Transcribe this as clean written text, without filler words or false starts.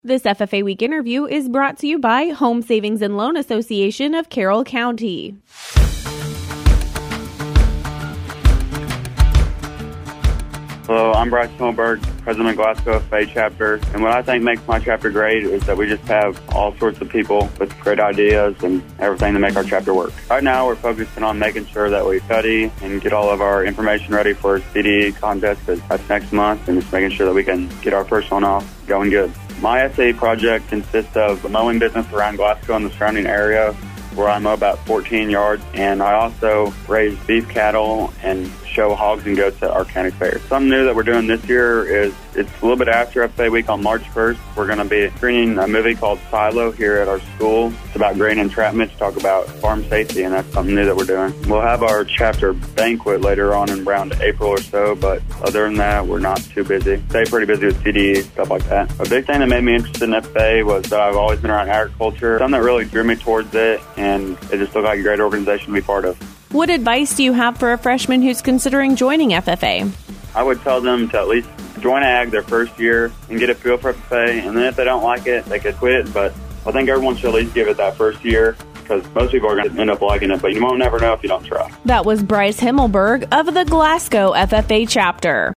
This FFA Week interview is brought to you by Home Savings and Loan Association of Carroll County. Hello, I'm Bryce Himmelberg, President of Glasgow FFA chapter, and what I think makes my chapter great is that we just have all sorts of people with great ideas and everything to make our chapter work. Right now, we're focusing on making sure that we study and get all of our information ready for our CDE contest that's next month, and just making sure that we can get our first one off going good. My SAE project consists of a mowing business around Glasgow and the surrounding area, where I mow about 14 yards, and I also raise beef cattle and show hogs and goats at our county fair. Something new that we're doing this year is it's a little bit after FFA Week on March 1st. We're going to be screening a movie called Silo here at our school. It's about grain entrapment to talk about farm safety, and that's something new that we're doing. We'll have our chapter banquet later on in around April or so, but other than that, we're not too busy. Stay pretty busy with CDE, stuff like that. A big thing that made me interested in FFA was that I've always been around agriculture. Something that really drew me towards it, and it just looked like a great organization to be part of. What advice do you have for a freshman who's considering joining FFA? I would tell them to at least join ag their first year and get a feel for FFA, and then if they don't like it, they could quit, but I think everyone should at least give it that first year because most people are going to end up liking it, but you won't never know if you don't try. That was Bryce Himmelberg of the Glasgow FFA chapter.